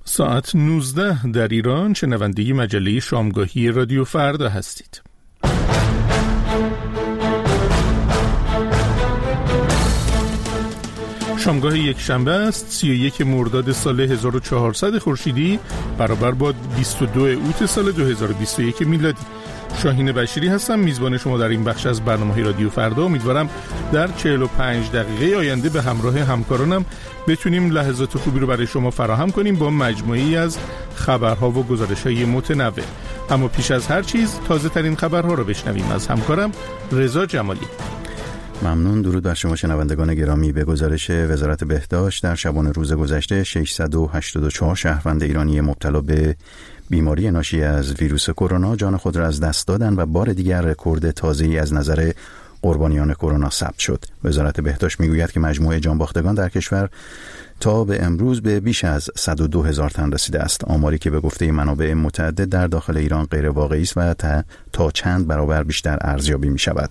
ساعت 19 در ایران. شنونده مجله شامگاهی رادیو فردا هستید. شامگاه یک شنبه است، 31 مرداد سال 1400 خورشیدی برابر با 22 اوت سال 2021 میلادی. شاهین بشیری هستم، میزبان شما در این بخش از برنامه رادیو فردا. امیدوارم در 45 دقیقه آینده به همراه همکارانم بتونیم لحظات خوبی رو برای شما فراهم کنیم با مجموعه‌ای از خبرها و گزارش‌های متنوع. اما پیش از هر چیز تازه ترین خبرها رو بشنویم از همکارم رضا جمالی. ممنون. درود بر شما شنوندگان گرامی. به گزارش وزارت بهداشت در شبانه روز گذشته 684 شهروند ایرانی مبتلا به بیماری ناشی از ویروس کرونا جان خود را از دست دادند و بار دیگر رکورد تازه‌ای از نظر قربانیان کرونا ثبت شد. وزارت بهداشت میگوید که مجموع جانباختگان در کشور تا به امروز به بیش از 102,000 تن رسیده است. آماری که به گفته منابع متعدد در داخل ایران غیر واقعی است و تا چند برابر بیشتر ارزیابی می شود.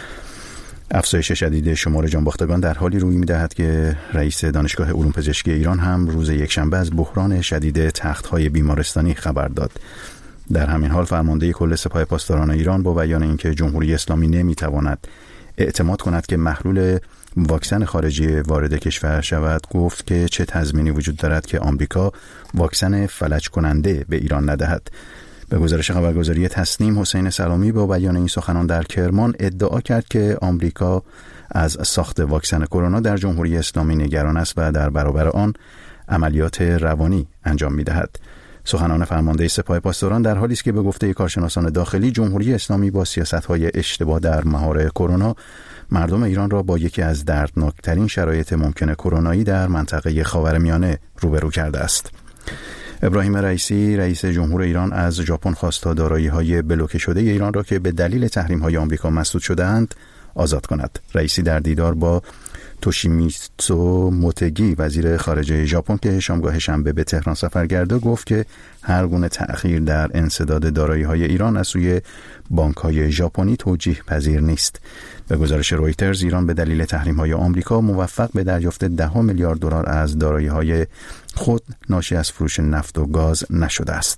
افزایش شدید شمار جانباختگان در حالی روی می‌دهد که رئیس دانشگاه علوم پزشکی ایران هم روز یکشنبه از بحران شدید تخت‌های بیمارستانی خبر داد. در همین حال فرمانده کل سپاه پاسداران ایران با بیان اینکه جمهوری اسلامی نمی‌تواند اعتماد کند که محلول واکسن خارجی وارد کشور شود، گفت که چه تضمینی وجود دارد که آمریکا واکسن فلج کننده به ایران ندهد. به گزارش خبرگزاری تسنیم، حسین سلامی با بیان این سخنان در کرمان ادعا کرد که آمریکا از ساخت واکسن کرونا در جمهوری اسلامی نگران است و در برابر آن عملیات روانی انجام می‌دهد. سخنان فرمانده سپاه پاسداران در حالی است که به گفته کارشناسان داخلی جمهوری اسلامی با سیاست‌های اشتباه در مهار کرونا مردم ایران را با یکی از دردناکترین شرایط ممکن کرونایی در منطقه خاورمیانه روبرو کرده است. ابراهیم رئیسی رئیس جمهور ایران از ژاپن خواست تا دارایی‌های بلوکه شده ایران را که به دلیل تحریم‌های آمریکا مسدود شده‌اند آزاد کند. رئیسی در دیدار با توشیمیتسو موتگی وزیر خارجه ژاپن که شامگاه شنبه به تهران سفر کرده گفت که هر گونه تأخیر در انسداد دارایی‌های ایران از سوی بانک‌های ژاپنی توجیه پذیر نیست. به گزارش رویترز ایران به دلیل تحریم‌های آمریکا موفق به دریافت 10 میلیارد دلار از دارایی‌های خود ناشی از فروش نفت و گاز نشده است.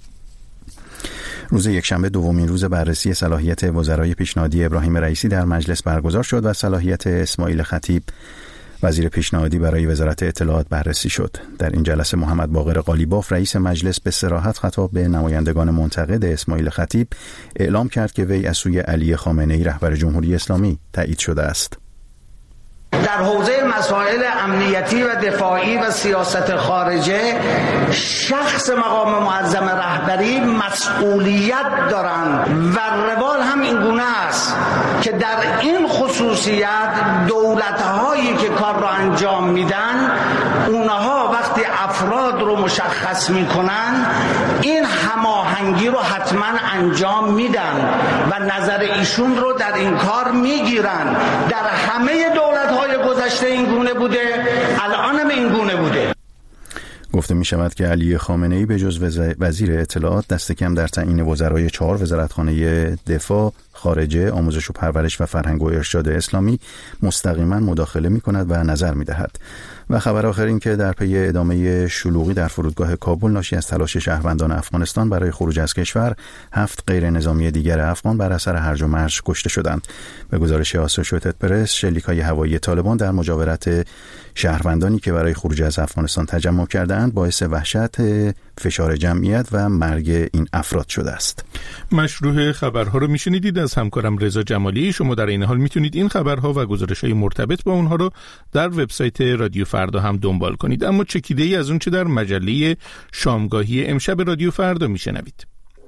روز یکشنبه دومین روز بررسی صلاحیت وزرای پیشنهادی ابراهیم رئیسی در مجلس برگزار شد و صلاحیت اسماعیل خطیب وزیر پیشنهادی برای وزارت اطلاعات بررسی شد. در این جلسه محمد باقر قالیباف رئیس مجلس به صراحت خطاب به نمایندگان منتقد اسماعیل خطیب اعلام کرد که وی از سوی علی خامنه‌ای رهبر جمهوری اسلامی تایید شده است. در حوزه مسائل امنیتی و دفاعی و سیاست خارجه شخص مقام معظم رهبری مسئولیت دارند و روال هم این گونه است که در این خصوصیت دولت‌هایی که کار را انجام میدن اونها وقتی افراد رو مشخص میکنن این هماهنگی رو حتما انجام میدن و نظر ایشون رو در این کار میگیرن. در همه دولت‌های گذشته این گونه بوده، الان هم این گونه بوده. گفته می شود که علی خامنه‌ای به جز وزیر اطلاعات دست کم در تعیین وزرای 4 وزارتخانه دفاع، خارجه، آموزش و پرورش و فرهنگ و ارشاد اسلامی مستقیما مداخله می کند و نظر می دهد. و خبر آخر این که در پی ادامه شلوغی در فرودگاه کابل ناشی از تلاش شهروندان افغانستان برای خروج از کشور 7 غیر نظامی دیگر افغان بر اثر هرج و مرج کشته شدند. به گزارش آسوشییتد پرس شلیک‌های هوایی طالبان در مجاورت شهروندانی که برای خروج از افغانستان تجمع کردند باعث وحشت، فشار جمعیت و مرگ این افراد شده است. مشروع خبرها رو میشنیدید از همکارم رضا جمالی. شما در این حال میتونید این خبرها و گزارش‌های مرتبط با اونها رو در وبسایت رادیو فردا هم دنبال کنید. اما چکیده‌ای از اون چه در مجله شامگاهی امشب رادیو فردا میشنوید.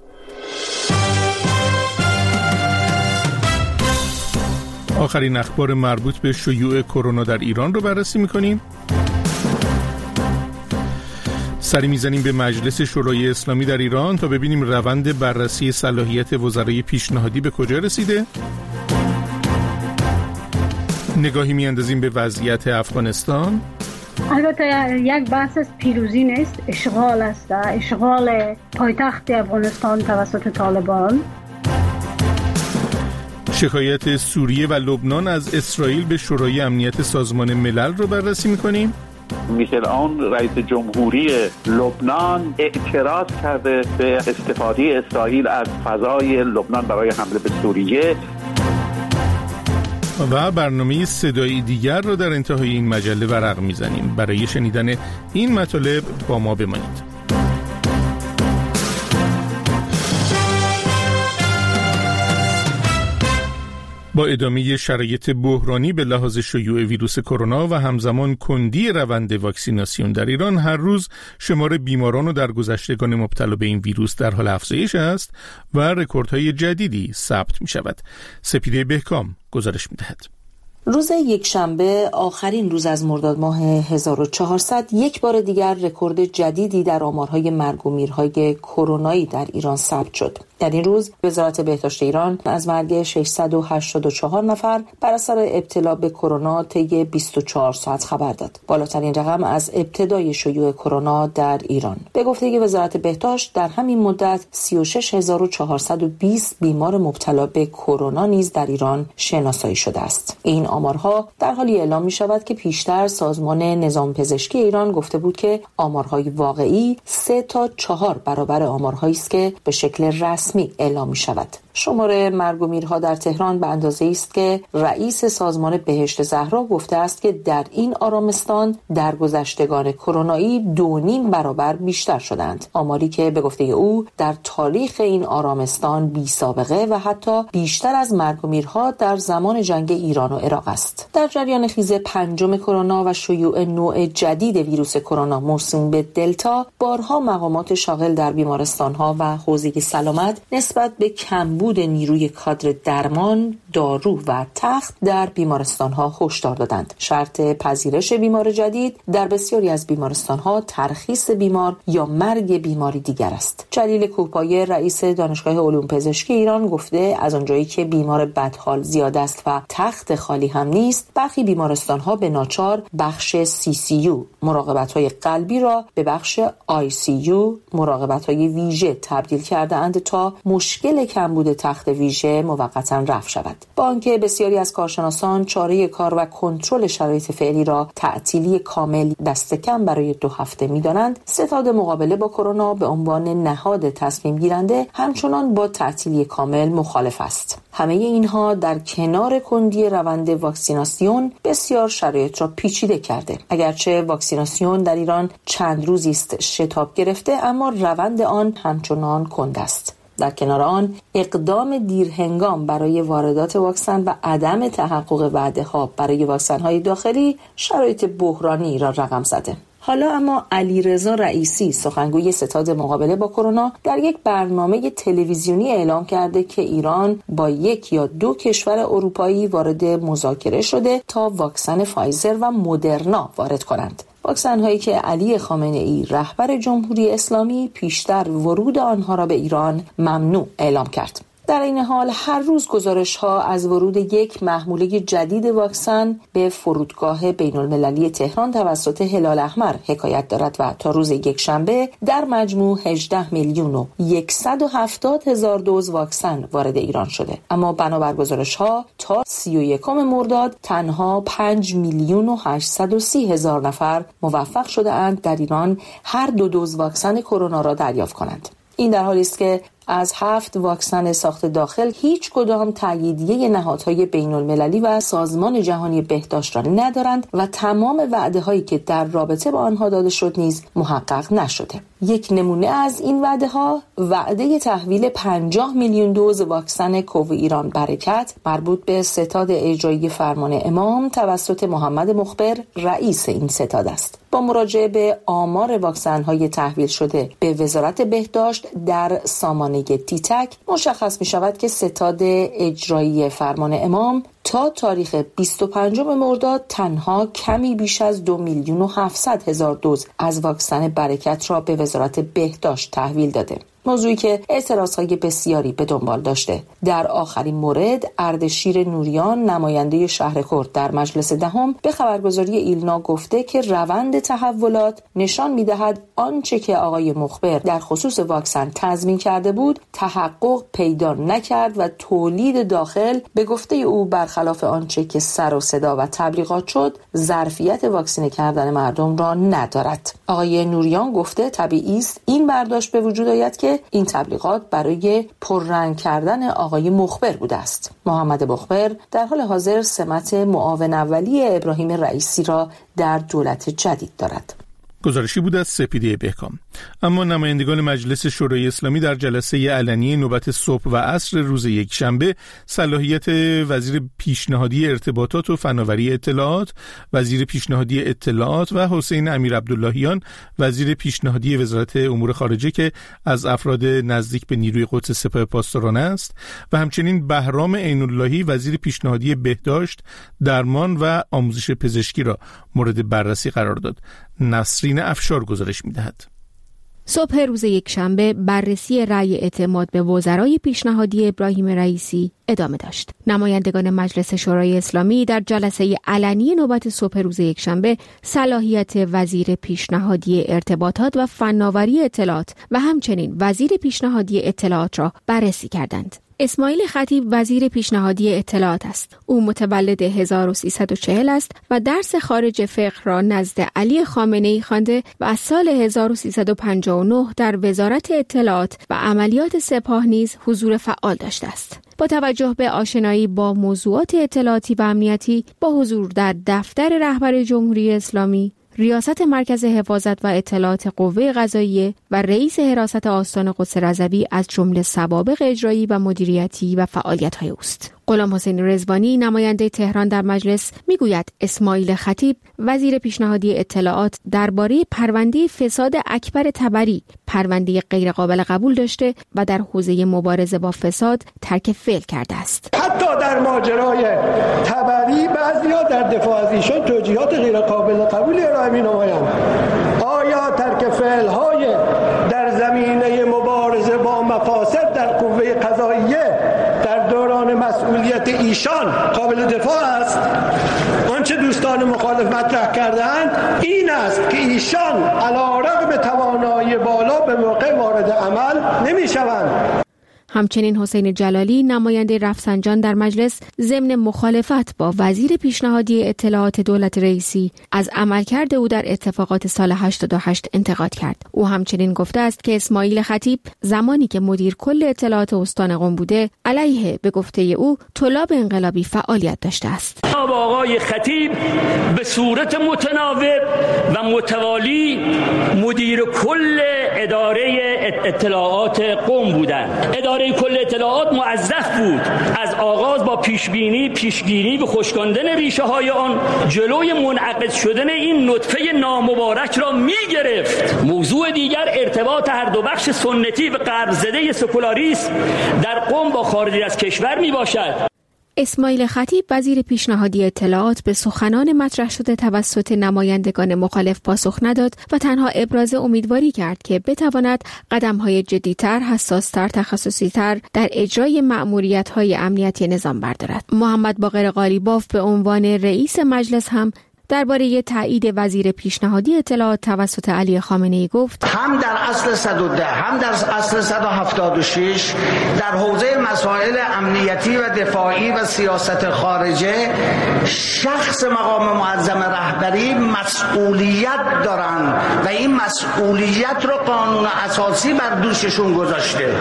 آخرین اخبار مربوط به شیوع کرونا در ایران رو بررسی می‌کنیم. سری میزنیم به مجلس شورای اسلامی در ایران تا ببینیم روند بررسی صلاحیت وزرای پیشنهادی به کجا رسیده. نگاهی میاندازیم به وضعیت افغانستان. البته یک بحث از پیروزی نیست، اشغال است، اشغال پایتخت افغانستان توسط طالبان. شکایت سوریه و لبنان از اسرائیل به شورای امنیت سازمان ملل رو بررسی می‌کنیم. میشل عون رئیس جمهوری لبنان اعتراض کرده به استفاده اسرائیل از فضای لبنان برای حمله به سوریه. و برنامه صدایی دیگر رو در انتهای این مجله ورق میزنیم. برای شنیدن این مطالب با ما بمانید. با ادامه شرایط بحرانی به لحاظ شیوع ویروس کرونا و همزمان کندی روند واکسیناسیون در ایران، هر روز شمار بیماران و درگذشتگان مبتلا به این ویروس در حال افزایش است و رکوردهای جدیدی ثبت می شود. سپیده بهکام گزارش می دهد. روز یکشنبه آخرین روز از مرداد ماه 1400 یک بار دیگر رکورد جدیدی در آمارهای مرگ و میرهای کرونایی در ایران ثبت شد. در این روز وزارت بهداشت ایران از مرگ 684 نفر بر اثر ابتلا به کرونا طی 24 ساعت خبر داد. بالاترین رقم از ابتدای شیوع کرونا در ایران. به گفته وزارت بهداشت در همین مدت 36420 بیمار مبتلا به کرونا نیز در ایران شناسایی شده است. این آمارها در حالی اعلام می شود که پیشتر سازمان نظام پزشکی ایران گفته بود که آمارهای واقعی 3 تا 4 برابر آمارهایی است که به شکل رسمی اعلام می شود. شمار مرگ و میرها در تهران به اندازه‌ای است که رئیس سازمان بهشت زهرا گفته است که در این آرامستان درگذشتگان کرونایی 2.5 برابر بیشتر شدند. آماری که به گفته او در تاریخ این آرامستان بی سابقه و حتی بیشتر از مرگ و میرها در زمان جنگ ایران و عراق است. در جریان خیز 5 کرونا و شیوع نوع جدید ویروس کرونا موسوم به دلتا، بارها مقامات شاغل در بیمارستان‌ها و حوزه سلامت نسبت به کمبود نیروی کادر درمان، دارو و تخت در بیمارستان‌ها هشدار دادند. شرط پذیرش بیمار جدید در بسیاری از بیمارستان‌ها ترخیص بیمار یا مرگ بیماری دیگر است. جلیل کوهپایه رئیس دانشگاه علوم پزشکی ایران گفته از آنجایی که بیمار بدحال زیاد است و تخت خالی هم نیست، برخی بیمارستان‌ها به ناچار بخش CCU مراقبت‌های قلبی را به بخش ICU مراقبت‌های ویژه تبدیل کرده‌اند تا مشکل کمبود تخت ویژه موقتاً رفع شود. با آنکه بسیاری از کارشناسان چاره کار و کنترل شرایط فعلی را تعطیلی کامل دست کم برای 2 هفته می‌دانند، ستاد مقابله با کرونا به عنوان نهاد تصمیم گیرنده همچنان با تعطیلی کامل مخالف است. همه اینها در کنار کندی روند واکسیناسیون بسیار شرایط را پیچیده کرده. اگرچه واکسیناسیون در ایران چند روزی است شتاب گرفته، اما روند آن همچنان کند است. در کنار آن اقدام دیرهنگام برای واردات واکسن و عدم تحقق وعده‌ها برای واکسن‌های داخلی شرایط بحرانی را رقم زده. حالا اما علیرضا رئیسی سخنگوی ستاد مقابله با کرونا در یک برنامه تلویزیونی اعلام کرده که ایران با 1 یا 2 کشور اروپایی وارد مذاکره شده تا واکسن فایزر و مدرنا وارد کنند. واکسن هایی که علی خامنه ای رهبر جمهوری اسلامی پیشتر ورود آنها را به ایران ممنوع اعلام کرد. در این حال هر روز گزارش ها از ورود یک محموله جدید واکسن به فرودگاه بین المللی تهران توسط هلال احمر حکایت دارد و تا روز یکشنبه در مجموع 18,170,000 دوز واکسن وارد ایران شده. اما بنابر گزارش ها تا 31 مرداد تنها 5,830,000 نفر موفق شده اند در ایران هر 2 دوز واکسن کرونا را دریافت کنند. این در حالی است که از 7 واکسن ساخت داخل هیچ کدام تاییدیه نهادهای بین المللی و سازمان جهانی بهداشت را ندارند و تمام وعده هایی که در رابطه با آنها داده شد نیز محقق نشده. یک نمونه از این وعده ها وعده تحویل 50 میلیون دوز واکسن کوو ایران برکت مربوط به ستاد اجرایی فرمان امام توسط محمد مخبر رئیس این ستاد است. با مراجعه به آمار واکسن های تحویل شده به وزارت بهداشت در سامانه تیتک مشخص می شود که ستاد اجرایی فرمان امام تا تاریخ 25 مرداد تنها کمی بیش از 2,700,000 دوز از واکسن برکت را به وزارت بهداشت تحویل داده. موضوعی که اعتراضهای بسیاری به دنبال داشته. در آخرین مورد اردشیر نوریان نماینده شهر کرد در مجلس دهم به خبرگزاری ایلنا گفته که روند تحولات نشان می‌دهد آنچه که آقای مخبر در خصوص واکسن تضمین کرده بود تحقق پیدا نکرد و تولید داخل به گفته او برخلاف آنچه که سر و صدا و تبلیغات شد ظرفیت واکسینه کردن مردم را ندارد. آقای نوریان گفته طبیعی است این برداشت به وجود آید که این تبلیغات برای پررنگ کردن آقای مخبر بوده است. محمد مخبر در حال حاضر سمت معاون اولی ابراهیم رئیسی را در دولت جدید دارد. گزارشی بود از سپیده بهکام. اما نمایندگان مجلس شورای اسلامی در جلسه علنی نوبت صبح و عصر روز یکشنبه صلاحیت وزیر پیشنهادی ارتباطات و فناوری اطلاعات، وزیر پیشنهادی اطلاعات و حسین امیر عبداللهیان وزیر پیشنهادی وزارت امور خارجه که از افراد نزدیک به نیروی قدس سپاه پاسداران است و همچنین بهرام عین‌اللهی وزیر پیشنهادی بهداشت، درمان و آموزش پزشکی را مورد بررسی قرار داد. نسرین افشار گزارش می‌دهد. صبح روز یکشنبه بررسی رأی اعتماد به وزرای پیشنهادی ابراهیم رئیسی ادامه داشت. نمایندگان مجلس شورای اسلامی در جلسه علنی نوبت صبح روز یکشنبه صلاحیت وزیر پیشنهادی ارتباطات و فناوری اطلاعات و همچنین وزیر پیشنهادی اطلاعات را بررسی کردند. اسماعیل خطیب وزیر پیشنهادی اطلاعات است. او متولد 1340 است و درس خارج فقه را نزد علی خامنه‌ای خوانده و از سال 1359 در وزارت اطلاعات و عملیات سپاه نیز حضور فعال داشته است. با توجه به آشنایی با موضوعات اطلاعاتی و امنیتی، با حضور در دفتر رهبر جمهوری اسلامی، ریاست مرکز حفاظت و اطلاعات قوه قضاییه و رئیس حراست آستان قدس رضوی از جمله سوابق اجرایی و مدیریتی و فعالیت‌های اوست. غلام حسین رضوانی نماینده تهران در مجلس میگوید اسماعیل خطیب وزیر پیشنهادی اطلاعات درباره پرونده فساد اکبر طبری پرونده غیر قابل قبول داشته و در حوزه مبارزه با فساد ترک فعل کرده است. حتی در ماجرای طبری بعضیا در دفاع از ایشان توجیهات غیر قابل قبولی ارائه می‌نمایند. آیا ترک فعل‌های در زمینه مبارزه با مفاسد در قوه قضاییه در دوران مسئولیت ایشان قابل دفاع است؟ آنچه دوستان مخالف مطرح کردند این است که ایشان علی‌رغم توانایی بالا به موقع وارد عمل نمی‌شوند. همچنین حسین جلالی نماینده رفسنجان در مجلس ضمن مخالفت با وزیر پیشنهادی اطلاعات دولت رئیسی از عملکرد او در اتفاقات سال 88 انتقاد کرد. او همچنین گفته است که اسماعیل خطیب زمانی که مدیر کل اطلاعات استان قم بوده علیه به گفته او طلاب انقلابی فعالیت داشته است. آقای خطیب به صورت متناوب و متوالی مدیر کل اداره اطلاعات قم بودند. اداره کل اطلاعات موظف بود از آغاز با پیشگیری و خشکاندن ریشه های آن جلوی منعقد شدن این نطفه نامبارک را می‌گرفت. موضوع دیگر ارتباط هر دو بخش سنتی و غرب‌زده سکولاریسم در قم با خارج از کشور میباشد. اسماعیل خطیب وزیر پیشنهادی اطلاعات به سخنان مطرح شده توسط نمایندگان مخالف پاسخ نداد و تنها ابراز امیدواری کرد که بتواند قدم‌های جدی‌تر، حساس‌تر، تخصصی‌تر در اجرای مأموریت‌های امنیتی نظام بردارد. محمد باقر قالیباف به عنوان رئیس مجلس هم درباره تایید وزیر پیشنهادی اطلاعات توسط علی خامنه‌ای گفت هم در اصل 110 هم در اصل 176 در حوزه مسائل امنیتی و دفاعی و سیاست خارجه شخص مقام معظم رهبری مسئولیت دارن و این مسئولیت رو قانون اساسی بر دوششون گذاشته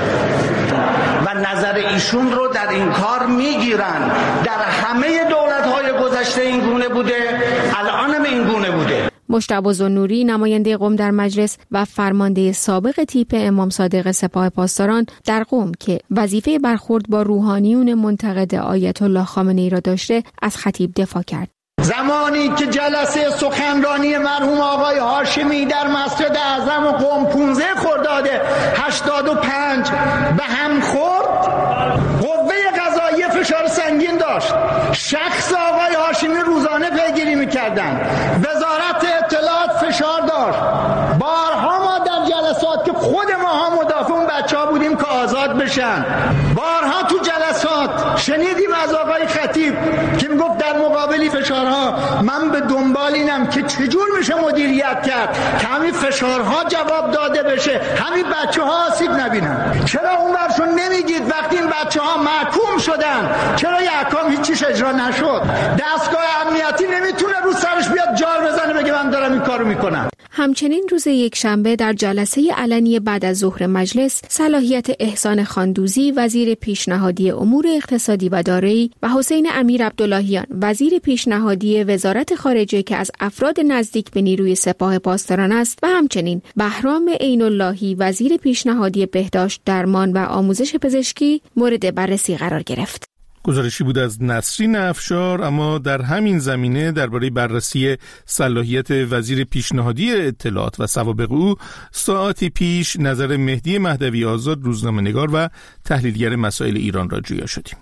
و نظر ایشون رو در این کار میگیرن. در همه دولت‌های گذشته این گونه بوده، الان هم این گونه بوده. مجتبی ذوالنوری نماینده قم در مجلس و فرمانده سابق تیپ امام صادق سپاه پاسداران در قم که وظیفه برخورد با روحانیون منتقد آیت الله خامنه‌ای را داشته از خطیب دفاع کرد. زمانی که جلسه سخنرانی مرحوم آقای هاشمی در مسجد اعظم قم 15 خرداد 85 به هم خورد، قوه قضاییه فشار سنگین داشت. شخص آقای هاشمی روزانه پیگیری می‌کردند. وزارت اطلاعات فشار داشت. بارها ما در جلسات که خود ما ها مدافع اون بچه‌ها بشن. بارها تو جلسات شنیدیم از آقای خطیب که میگفت در مقابل فشارها من به دنبال اینم که چجور میشه مدیریت کرد که همین فشارها جواب داده بشه، همین بچه‌ها آسیب نبینن. چرا اون برشون نمیگید وقتی این بچه‌ها محکوم شدن چرا یه احکام هیچیش اجرا نشد؟ دستگاه امنیتی نمیتونه رو سرش بیاد جار بزنه بگه من دارم این کارو میکنم. همچنین روز یکشنبه در جلسه علنی بعد از ظهر مجلس صلاحیت احسان خاندوزی وزیر پیشنهادی امور اقتصادی و دارایی و حسین امیر عبداللهیان وزیر پیشنهادی وزارت خارجه که از افراد نزدیک به نیروی سپاه پاسداران است و همچنین بهرام عین اللهی وزیر پیشنهادی بهداشت، درمان و آموزش پزشکی مورد بررسی قرار گرفت. گزارشی بود از نسرین افشار. اما در همین زمینه درباره بررسی صلاحیت وزیر پیشنهادی اطلاعات و سوابق او ساعتی پیش نظر مهدی مهدوی آزاد روزنامه‌نگار و تحلیلگر مسائل ایران را جویا شدیم.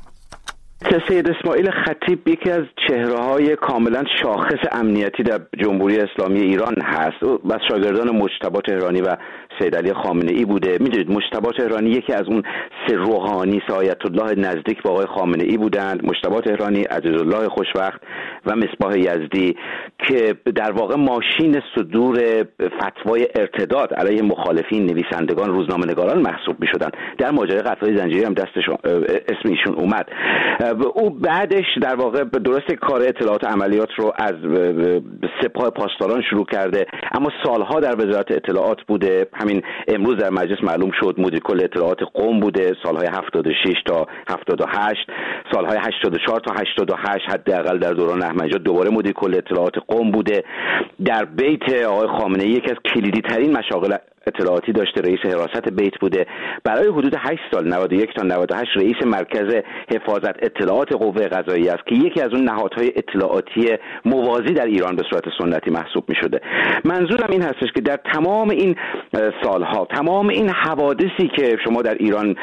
سید اسماعیل خطیب یکی از چهره‌های کاملا شاخص امنیتی در جمهوری اسلامی ایران هست. او از شاگردان مجتبی تهرانی و سید علی خامنه‌ای بوده. می‌دونید مجتبی تهرانی یکی از اون سه روحانی آیت الله نزدیک به آقای خامنه‌ای بودند. مجتبی تهرانی، عزیزالله خوشوقت و مصباح یزدی که در واقع ماشین صدور فتوای ارتداد علیه مخالفین، نویسندگان، روزنامه‌نگاران محسوب می‌شدند. در ماجرای قتل زنجیری هم دستش اسم ایشون اومد. او بعدش در واقع درست کار اطلاعات عملیات رو از سپاه پاسداران شروع کرده، اما سالها در وزارت اطلاعات بوده. همین امروز در مجلس معلوم شد مدیر کل اطلاعات قم بوده سالهای 76 تا 78، سالهای 84 تا 88 حداقل در دوران احمدی‌نژاد دوباره مدیر کل اطلاعات قم بوده. در بیت آقای خامنه‌ای یکی از کلیدی ترین مشاغل اطلاعاتی داشته، رئیس حراست بیت بوده. برای حدود 8 سال 91 تا 98 رئیس مرکز حفاظت اطلاعات قوه قضاییه است که یکی از اون نهادهای اطلاعاتی موازی در ایران به صورت سنتی محسوب می شده. منظورم این هستش که در تمام این سالها، تمام این حوادثی که شما در ایران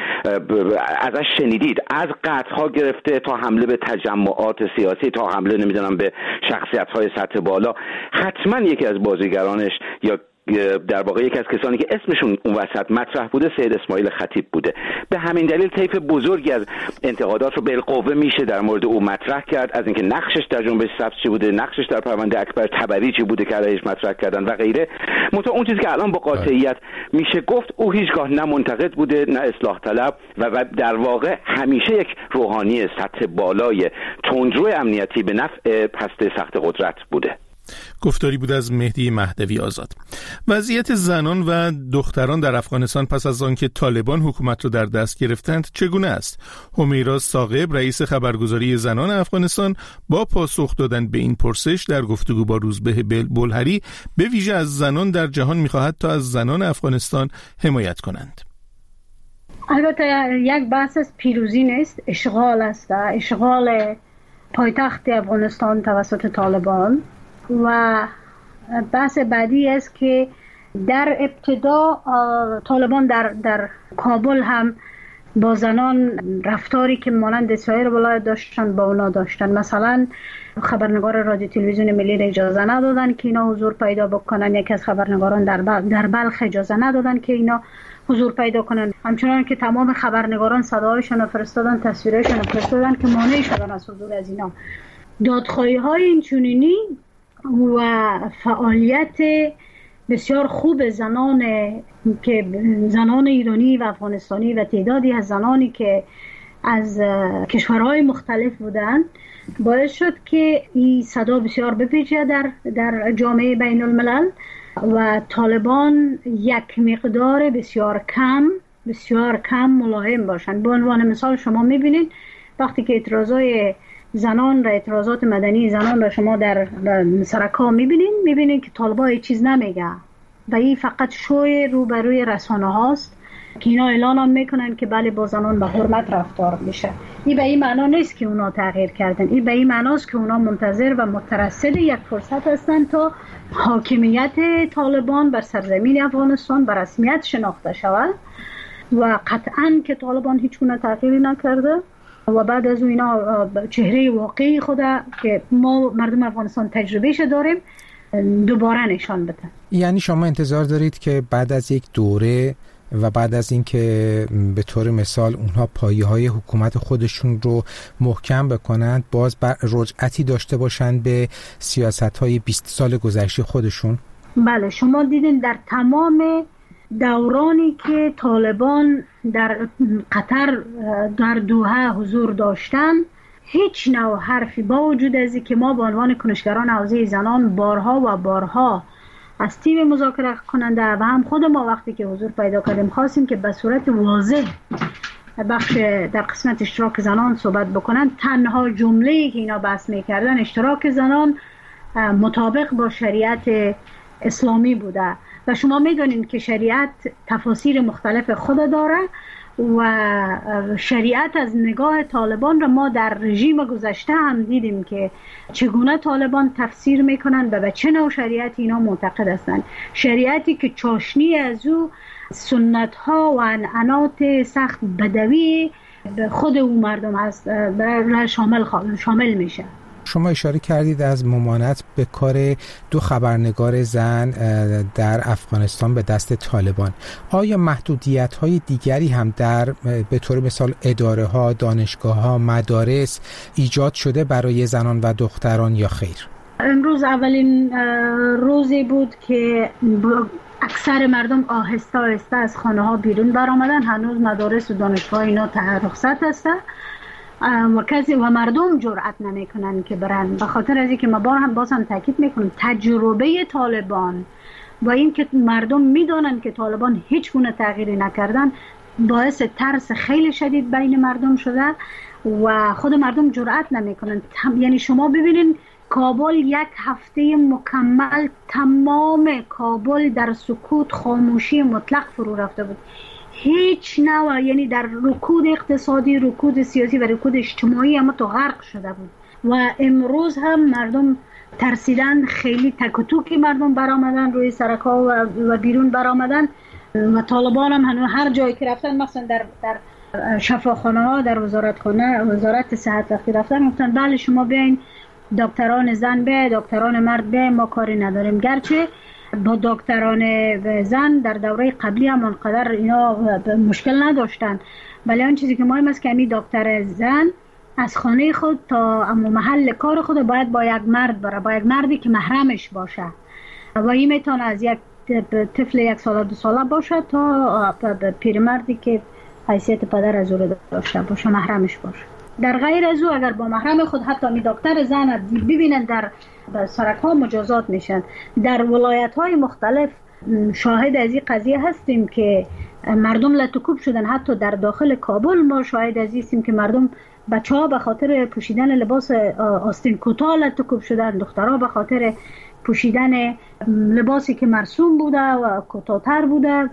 ازش شنیدید، از قطعها گرفته تا حمله به تجمعات سیاسی تا حمله نمیدونم به شخصیت‌های سطح بالا، حتما یکی از بازیگرانش یا در واقع یکی از کسانی که اسمشون اون وسط مطرح بوده سید اسماعیل خطیب بوده. به همین دلیل طیف بزرگی از انتقادات رو بالقوه میشه در مورد او مطرح کرد، از اینکه نقشش در جنبش سبز چی بوده، نقشش در پرونده اکبر طبری چی بوده که علیهش مطرح کردن و غیره. منتها اون چیزی که الان با قاطعیت میشه گفت، او هیچگاه نه منتقد بوده نه اصلاح طلب و در واقع همیشه یک روحانی سطح بالای تندرو امنیتی به نفع هسته سخت قدرت بوده. گفتاری بود از مهدی مهدوی آزاد. وضعیت زنان و دختران در افغانستان پس از آنکه طالبان حکومت را در دست گرفتند چگونه است؟ همیرا ثاقب رئیس خبرگزاری زنان افغانستان با پاسخ دادن به این پرسش در گفتگو با روزبه بلهری به ویژه از زنان در جهان می‌خواهد تا از زنان افغانستان حمایت کنند. البته یک بحث از پیروزی نیست، اشغال است، اشغال پایتخت افغانستان توسط طالبان. و بحث بعدی است که در ابتدا طالبان در کابل هم با زنان رفتاری که مانند سایر ولایت داشتن با اونا داشتن. مثلا خبرنگار رادیو تلویزیون ملی را اجازه ندادن که اینا حضور پیدا بکنن، یکی از خبرنگاران در بلخ اجازه ندادن که اینا حضور پیدا کنن، همچنان که تمام خبرنگاران صداهایشون فرستادن، تصویرشون فرستادن که مانع شدن از حضور از اینا. دادخواهی های اینچنینی و فعالیت بسیار خوب زنان ایرانی و افغانستانی و تعدادی از زنانی که از کشورهای مختلف بودند باعث شد که این صدا بسیار بپیچه در جامعه بین الملل و طالبان یک مقدار بسیار کم ملایم باشند. به عنوان مثال شما میبینید وقتی که اعتراضای زنان و اعتراضات مدنی زنان را شما در سرکا میبینید که طالبان هیچ چیز نمیگه و این فقط شوی روبروی رسانه هاست که اینا اعلان هم میکنن که بله با زنان به حرمت رفتار میشه. این به این معنا نیست که اونا تغییر کردن، این به این معناست که اونا منتظر و مترصد یک فرصت هستن تا حاکمیت طالبان بر سرزمین افغانستان به رسمیت شناخته شود و قطعاً که طالبان هیچ گونه تغییری نکرده و بعد از اون اینا چهره واقعی خود که ما مردم افغانستان تجربهش داریم دوباره نشان بده. یعنی شما انتظار دارید که بعد از یک دوره و بعد از اینکه به طور مثال اونها پایه‌های حکومت خودشون رو محکم بکنند باز رجعتی داشته باشند به سیاست‌های 20 سال گذشته خودشون؟ بله، شما دیدین در تمام دورانی که طالبان در قطر در دوحه حضور داشتن هیچ نوع حرفی، با وجود از اینکه ما به عنوان کنشگران حوزه زنان بارها و بارها از تیم مذاکره کننده و هم خود ما وقتی که حضور پیدا کردیم خواستیم که به صورت واضح بخش در قسمت اشتراک زنان صحبت بکنن. تنها جمله‌ای که اینا بحث می‌کردن اشتراک زنان مطابق با شریعت اسلامی بوده و شما می‌دونید که شریعت تفاسیر مختلف خود داره و شریعت از نگاه طالبان را ما در رژیم گذشته هم دیدیم که چگونه طالبان تفسیر میکنن و به چه نوع شریعتی اینا معتقد هستند. شریعتی که چاشنی از او سنت ها و عنعنات سخت بدوی به خود او مردم هست را شامل میشه. شما اشاره کردید از ممانعت به کار 2 خبرنگار زن در افغانستان به دست طالبان. آیا محدودیت‌های دیگری هم در به طور مثال اداره‌ها، دانشگاه‌ها، مدارس ایجاد شده برای زنان و دختران یا خیر؟ امروز اولین روزی بود که اکثر مردم آهسته آهسته از خانه‌ها بیرون برآمدن. هنوز مدارس و دانشگاه اینا رخصت هستن و مردم جرأت نمیکنن که برن، به خاطر از اینکه ما باز هم تاکید میکنم تجربه طالبان و این که مردم میدونن که طالبان هیچ گونه تغییری نکردن باعث ترس خیلی شدید بین مردم شده و خود مردم جرأت نمیکنن. یعنی شما ببینین کابل 1 هفته مکمل تمام کابل در سکوت خاموشی مطلق فرو رفته بود. هیچ نوع، یعنی در رکود اقتصادی، رکود سیاسی و رکود اجتماعی اما تو غرق شده بود و امروز هم مردم ترسیدن، خیلی تک و توکی مردم برآمدن روی سرک‌ها و بیرون برآمدن و طالبان هم هر جایی که رفتن مثلا در شفاخانه ها، در وزارت صحت وقتی رفتن گفتن بله شما بیاین دکتران زن به دکتران مرد به ما کاری نداریم. گرچه با دکتران زن در دوره قبلی هم اونقدر اینا مشکل نداشتن، ولی آن چیزی که مهم است که این دکتر زن از خانه خود تا محل کار خود باید با یک مرد بره، با یک مردی که محرمش باشه و این میتونه از یک طفل 1 ساله 2 ساله باشه تا پیرمردی که حیثیت پدر از او رو داشته باشه، محرمش باشه. در غیر از او اگر با محرم خود حتی می دکتر زن ببینن در سرک‌ها مجازات میشن. در ولایت‌های مختلف شاهد از این قضیه هستیم که مردم لطکوب شدن. حتی در داخل کابل ما شاهد از هستیم که مردم بچه‌ها به خاطر پوشیدن لباس آستین کوتاه لطکوب شدن، دخترها به خاطر پوشیدن لباسی که مرسوم بوده و کوتاه‌تر بوده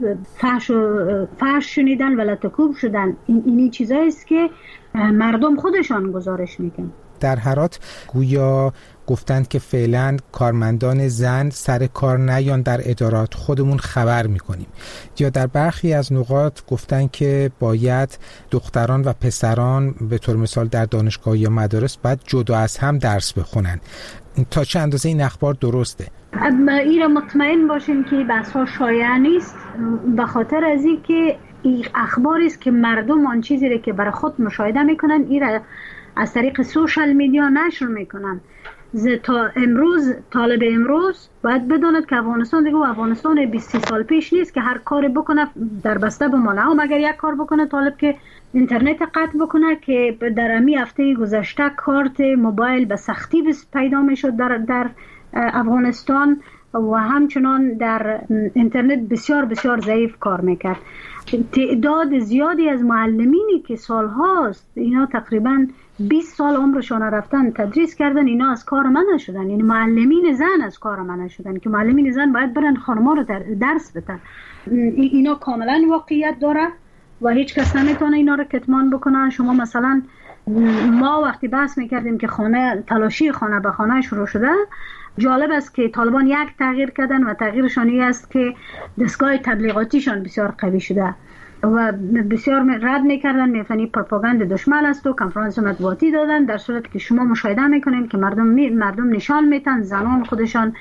فحش شنیدن و لطکوب شدن. اینی چیزایی است که مردم خودشان گزارش میکنن. در هرات گویا گفتند که فعلا کارمندان زن سر کار نیان، در ادارات خودمون خبر میکنیم. یا در برخی از نقاط گفتند که باید دختران و پسران به طور مثال در دانشگاه یا مدارس باید جدا از هم درس بخونن. تا چه اندازه این اخبار درسته؟ این را مطمئن باشین که بحث‌ها شایع نیست، به خاطر از این که این اخباری است که مردم آن چیزی را که برای خود مشاهده میکنن این را از طریق سوشال میدیا نشر میکنن. تا امروز طالب امروز باید بداند که افغانستان دیگه افغانستان 20 سال پیش نیست که هر کاری بکنه در بسته بمانه. هم اگر یک کار بکنه طالب که اینترنت قطع بکنه که در امی هفته گذشته کارت موبایل به سختی پیدا میشد در افغانستان و همچنان در اینترنت بسیار بسیار ضعیف کار میکرد. تعداد زیادی از معلمینی که سالهاست اینا تقریبا 20 سال عمرشان رفتن تدریس کردن، اینا از کار من نشدن. یعنی معلمین زن از کار من نشدن که معلمین زن باید برن خانم‌ها رو درس بدن. اینا کاملا واقعیت داره و هیچ کس نمیتونه اینا رو کتمان بکنه. شما مثلا ما وقتی بحث میکردیم که تلاشی خانه به خانه شروع شده، جالب است که طالبان یک تغییر کردن و تغییرشان این است که دستگاه تبلیغاتیشان بسیار قوی شده و بسیار رد میکردن، میفهمی پروپاگاند دشمن است و کنفرانس مطبوعاتی دادن، در صورتی که شما مشاهده میکنین که مردم نشان میتن زنان خودشان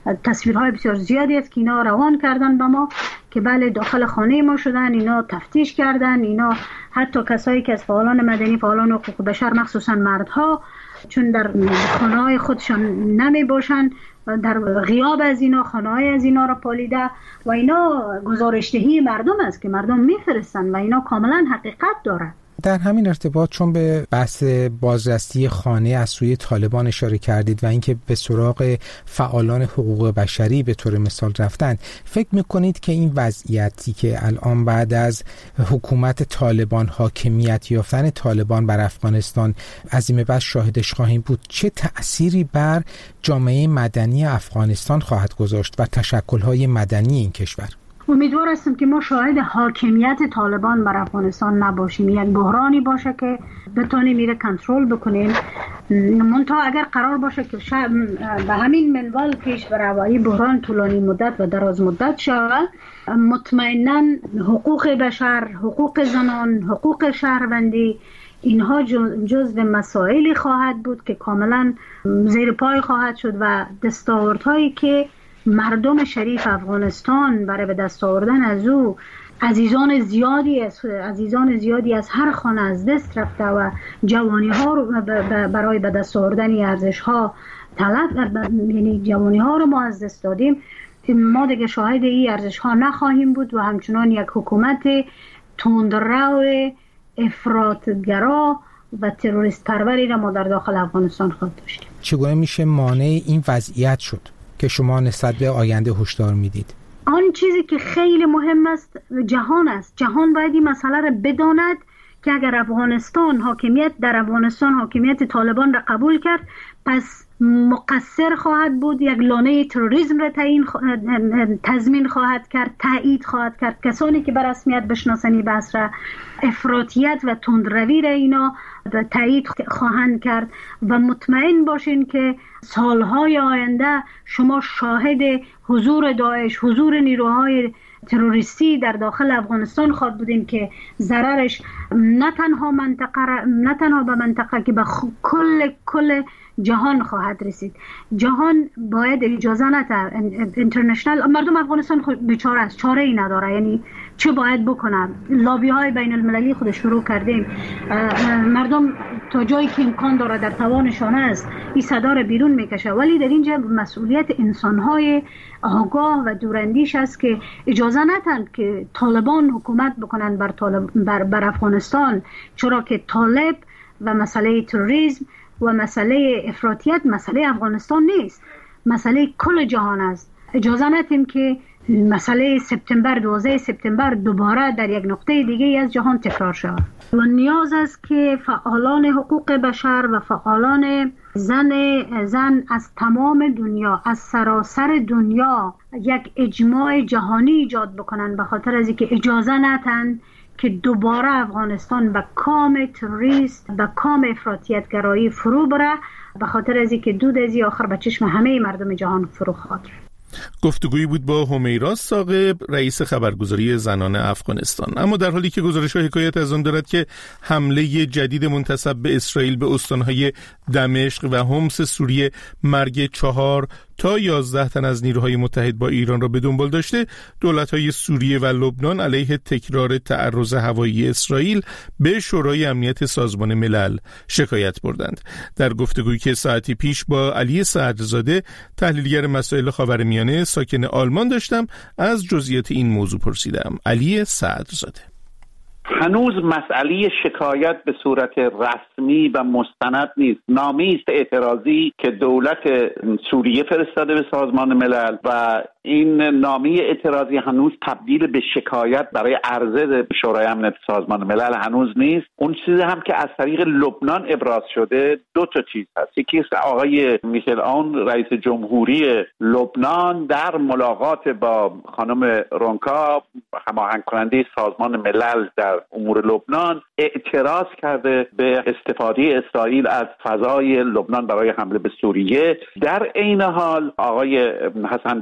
تصویرهای بسیار زیادی است که اینا روان کردن به ما که بله داخل خانه ما شدن، اینا تفتیش کردن، اینا حتی کسایی که از فعالان مدنی، فعالان حقوق بشر، مخصوصا مردها، چون در خانه‌های خودشان نمی باشن، در غیاب از اینا خانه‌های از اینا را پالیده و اینا گزارشدهی مردم است که مردم میفرستن و اینا کاملا حقیقت داره. در همین ارتباط چون به بحث بازرسی خانه از سوی طالبان اشاره کردید و اینکه به سراغ فعالان حقوق بشری به طور مثال رفتن، فکر میکنید که این وضعیتی که الان بعد از حکومت طالبان، حاکمیت یافتن طالبان بر افغانستان از این به بعد شاهدش خواهیم بود، چه تأثیری بر جامعه مدنی افغانستان خواهد گذاشت و تشکل‌های مدنی این کشور؟ امیدوار هستم که ما شاهد حاکمیت طالبان بر افغانستان نباشیم، یک بحرانی باشه که بتونیم میره کنترل بکنیم. منتها اگر قرار باشه که به همین منوال پیش بره بحران طولانی مدت و دراز مدت شود، مطمئناً حقوق بشر، حقوق زنان، حقوق شهروندی، اینها جزو مسائلی خواهد بود که کاملا زیر پای خواهد شد و دستاوردهایی که مردم شریف افغانستان برای به دست آوردن از او عزیزان زیادی از هر خانه از دست رفته و جوانی ها رو برای به دست آوردن ارزش ها یعنی جوانی ها رو ما از دست دادیم. ما دیگه شاهد این ارزش ها نخواهیم بود و همچنان یک حکومت تندرو، افراطگرا و تروریست پروری را ما در داخل افغانستان خواهد داشتیم. چگونه میشه مانع این وضعیت شد که شما نسبت به آینده هشدار میدید؟ آن چیزی که خیلی مهم است جهان است. جهان باید این مسئله را بداند که اگر حاکمیت طالبان را قبول کرد، پس مقصر خواهد بود، یک لانه تروریسم را تضمین خواهد کرد، تایید خواهد کرد. کسانی که به رسمیت بشناسنی بحث را، افراطیت و تندروی را اینا تایید خواهند کرد و مطمئن باشین که سالهای آینده شما شاهد حضور داعش، حضور نیروهای تروریستی در داخل افغانستان خواهد بودین که ضررش نه تنها به منطقه که به کل جهان خواهد رسید. جهان باید اجازه نده، اینترنشنال، مردم افغانستان بیچاره است، چاره ای نداره، یعنی چه باید بکنن؟ لابی های بین المللی خود شروع کردیم، مردم تا جایی که امکان داره در توانشان است این صدا را بیرون میکشه، ولی در اینجا مسئولیت انسان های آگاه و دوراندیش است که اجازه ندن که طالبان حکومت بکنن بر افغانستان، چرا که طالب و مسئله تروریسم و مسئله افراطیت مسئله افغانستان نیست، مسئله کل جهان است. اجازه ندیم که مسئله 12 سپتامبر دوباره در یک نقطه دیگه از جهان تکرار شود و نیاز است که فعالان حقوق بشر و فعالان زن از تمام دنیا، از سراسر دنیا یک اجماع جهانی ایجاد بکنن به خاطر از اینکه اجازه ندن که دوباره افغانستان به کام تروریست، به کام افراطیت گرایی فرو بره، به خاطر از اینکه دود از آخر به چشم همه مردم جهان فرو خواهد رفت. گفتگویی بود با همیرا ثاقب، رئیس خبرگزاری زنان افغانستان. اما در حالی که گزارش‌ها حکایت از آن دارد که حمله جدید منتسب به اسرائیل به استان‌های دمشق و حمص سوریه مرگ 4 تا 11 تن از نیروهای متحد با ایران را به دنبال داشته، دولت‌های سوریه و لبنان علیه تکرار تعرض هوایی اسرائیل به شورای امنیت سازمان ملل شکایت بردند. در گفتگویی که ساعتی پیش با علی صدرزاده، تحلیلگر مسائل خاورمیانه ساکن آلمان داشتم، از جزئیات این موضوع پرسیدم. علی صدرزاده: هنوز مسئله شکایت به صورت رسمی و مستند نیست. نامه است اعتراضی که دولت سوریه فرستاده به سازمان ملل و این نامه اعتراضی هنوز تبدیل به شکایت برای عرضه به شورای امنیت سازمان ملل هنوز نیست. اون چیزی هم که از طریق لبنان ابراز شده 2 چیز هست. یکی است آقای میشل عون رئیس جمهوری لبنان در ملاقات با خانم رونکا، هماهنگ کننده سازمان ملل در امور لبنان، اعتراض کرده به استفاده اسرائیل از فضای لبنان برای حمله به سوریه. در عین حال آقای حسن دیاب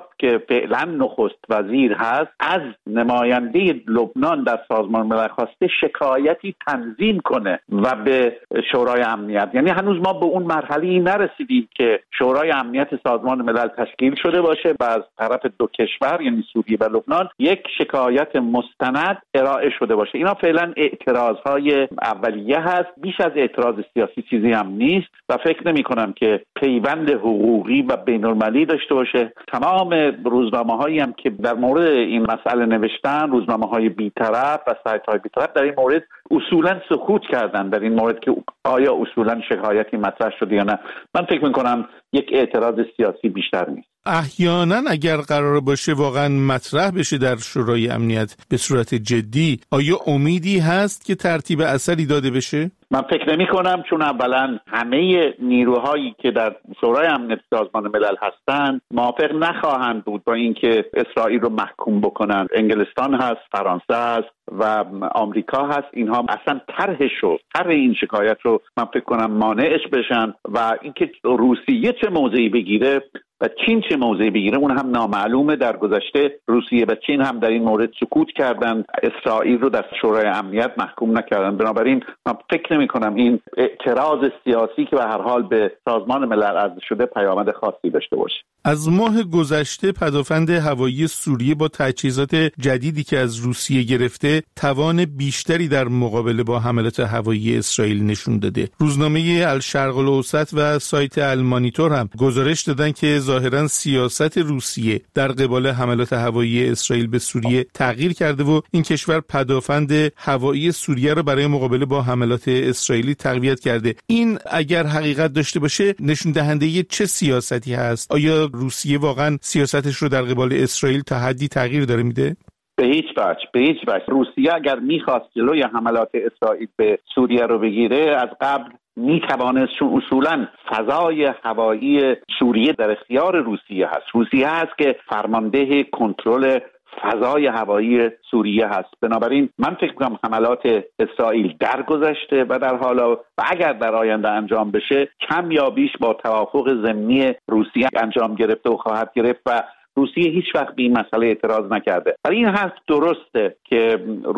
عراب که فعلا نخست وزیر هست از نماینده لبنان در سازمان ملل خواسته شکایتی تنظیم کنه و به شورای امنیت. یعنی هنوز ما به اون مرحله نرسیدیم که شورای امنیت سازمان ملل تشکیل شده باشه و از طرف دو کشور یعنی سوریه و لبنان یک شکایت مستند ارائه شده باشه. اینا فعلا اعتراضهای اولیه هست، بیش از اعتراض سیاسی چیزی هم نیست و فکر نمی کنم که پیوند حقوقی و بین‌المللی داشته باشه. تمام روزنامه‌هایی هم که در مورد این مسئله نوشتن، روزنامه‌های بی‌طرف و سایت‌های بی‌طرف، در این مورد اصولا سکوت کردن در این مورد که آیا اصولا شکایتی مطرح شده یا نه. من فکر می‌کنم یک اعتراض سیاسی بیشتر نیست. احیانا اگر قرار باشه واقعا مطرح بشه در شورای امنیت به صورت جدی، آیا امیدی هست که ترتیب اثری داده بشه؟ من فکر نمی کنم، چون اولا همه نیروهایی که در شورای امنیت سازمان ملل هستند موافق نخواهند بود با اینکه اسرائیل رو محکوم بکنن. انگلستان هست، فرانسه هست و آمریکا هست. اینها اصلا طرح این شکایت رو من فکر کنم مانعش بشن و اینکه روسیه چه موضعی بگیره و چین چه موضعی بگیره اون هم نامعلومه. در گذشته روسیه و چین هم در این مورد سکوت کردن، اسرائیل رو در شورای امنیت محکوم نکردن. بنابراین من فکر نمی کنم این اعتراض سیاسی که به هر حال به سازمان ملل عرضه شده پیامد خاصی داشته باشه. از ماه گذشته پدافند هوایی سوریه با تجهیزات جدیدی که از روسیه گرفته توان بیشتری در مقابله با حملات هوایی اسرائیل نشون داده. روزنامه الشرق الاوسط و سایت المانیتور هم گزارش دادن که ظاهرا سیاست روسیه در قبال حملات هوایی اسرائیل به سوریه تغییر کرده و این کشور پدافند هوایی سوریه را برای مقابله با حملات اسرائیلی تقویت کرده. این اگر حقیقت داشته باشه نشون دهنده چه سیاستی هست؟ آیا روسیه واقعا سیاستش رو در قبال اسرائیل تا حدی تغییر داره میده؟ به هیچ وجه. روسیه اگر میخواست جلوی حملات اسرائیل به سوریه رو بگیره از قبل میتوانست، چون اصولا فضای هوایی سوریه در اختیار روسیه هست که فرمانده کنترل فضای هوایی سوریه هست. بنابراین من فکر می‌کنم حملات اسرائیل درگذشته و در حال و اگر در آینده انجام بشه کم یا بیش با توافق ضمنی روسیه انجام گرفته و خواهد گرفت و روسیه هیچ وقت به این مسئله اعتراض نکرده. ولی این حرف درسته که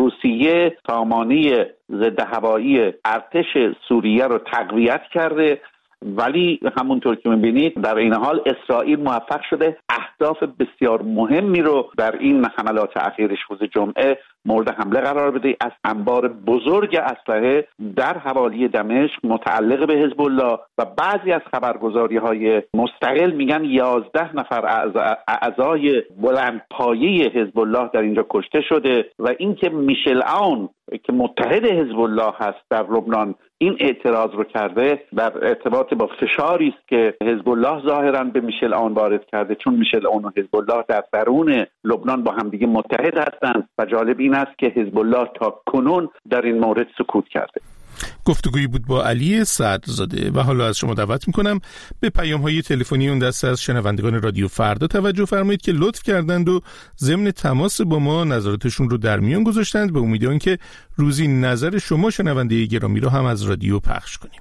روسیه سامانه ضد هوایی ارتش سوریه رو تقویت کرده، ولی همونطور که می‌بینید در این حال اسرائیل موفق شده اهداف بسیار مهمی رو در این حملات اخیرش روز جمعه مورد حمله قرار بده. از انبار بزرگ اسلحه در حوالی دمشق متعلق به حزب الله و بعضی از خبرگزاری‌های مستقل میگن 11 نفر اعضای بلندپایه حزب الله در اینجا کشته شده و اینکه میشل عون که متحد حزب الله هست در لبنان این اعتراض رو کرده در ارتباط با فشاری است که حزب الله ظاهراً به میشل عون وارد کرده، چون میشل عون و حزب الله در درون لبنان با هم دیگه متحد هستند و جالب این است که حزب الله تا کنون در این مورد سکوت کرده. گفتگویی بود با علی صدرزاده و حالا از شما دعوت میکنم به پیام‌های تلفنی اون دسته از شنوندگان رادیو فردا توجه فرمایید که لطف کردند و ضمن تماس با ما نظراتشون رو در میان گذاشتند، به امید آنکه روزی نظر شما شنونده گرامی رو هم از رادیو پخش کنیم.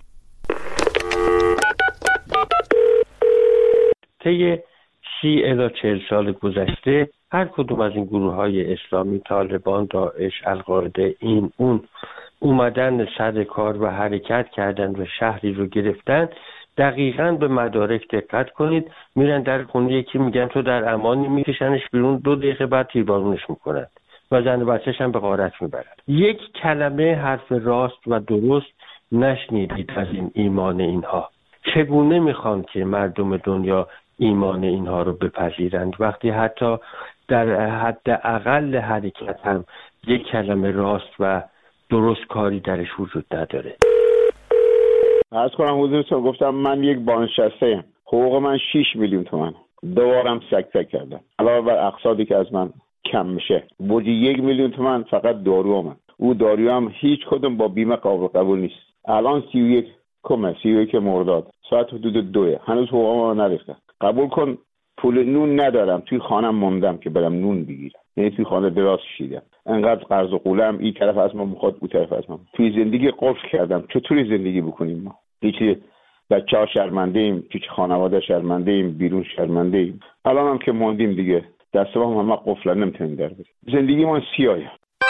طی 30 الی 40 سال گذشته هر کدوم از این گروه‌های اسلامی، طالبان، داعش، القاعده، این اون اومدن سر کار و حرکت کردن و شهری رو گرفتن، دقیقاً به مدارک دقت کنید، میرن در خونه یکی میگن تو در امانی، میکشنش بیرون، 2 دقیقه بعد تیربارونش میکنن و زن و بچه‌ش هم به غارت میبرن. یک کلمه حرف راست و درست نشنیدید از این ایمان اینها. چگونه میخوان که مردم دنیا ایمان اینها رو بپذیرند وقتی حتی در حد اقل حرکت هم یک کلمه راست و درست کاری درش وجود نداره؟ عرض کنم حضورتون، گفتم من یک بازنشسته، حقوق من 6 میلیون تومان، دوبارم سکته کردم علاوه بر اقساطی که از من کم میشه. بودی 1 میلیون تومان فقط دارو من، او دارو هم هیچ کدوم با بیمه قبول نیست. الان 31 مرداد ساعت حدود 2 هنوز حقوق ما نریخته. قبول کن پول نون ندارم، توی خانم موندم که برم نون بگیرم، یعنی توی خانه دراز کشیدم، انقدر قرض و قولم این طرف از ما میخواد اون طرف از ما. توی زندگی قفل کردم. چطوری زندگی بکنیم ما؟ هیچ بچه‌ها شرمنده‌ایم، پیش خانواده شرمنده‌ایم، بیرون شرمنده‌ایم. الان هم که موندیم دیگه دست و همه قفلن نمیتونیم در بریم. زندگی ما سیاهه.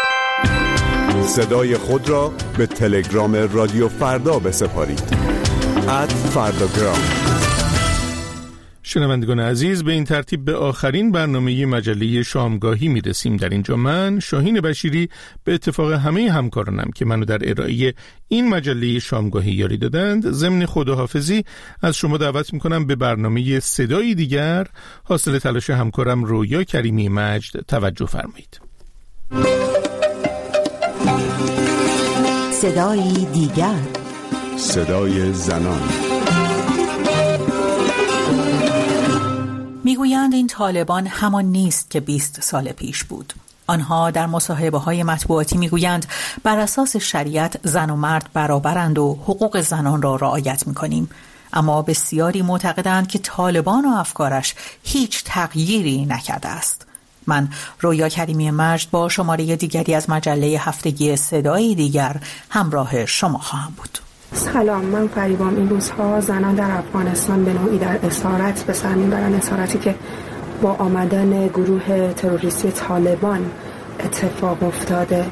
صدای خود را به تلگرام رادیو فردا بسپارید. @فرداگرام. شنوندگان عزیز، به این ترتیب به آخرین برنامه مجله شامگاهی میرسیم. در اینجا من شاهین بشیری به اتفاق همه همکارانم که منو در ارائه این مجله شامگاهی یاری دادند ضمن خداحافظی از شما دعوت میکنم به برنامه صدایی دیگر حاصل تلاش همکارم رویا کریمی مجد توجه فرمایید. صدایی دیگر، صدای زنان. میگویند این طالبان همان نیست که 20 سال پیش بود. آنها در مصاحبه‌های مطبوعاتی میگویند بر اساس شریعت زن و مرد برابرند و حقوق زنان را رعایت میکنیم. اما بسیاری معتقدند که طالبان و افکارش هیچ تغییری نکرده است. من رویا کریمی مجد با شماره دیگری از مجله هفتگی صدای دیگر همراه شما خواهم بود. سلام، من فریبام. این روزها زنان در افغانستان به نوعی در اسارت به سر میبرن، اسارتی که با آمدن گروه تروریستی طالبان اتفاق افتاده.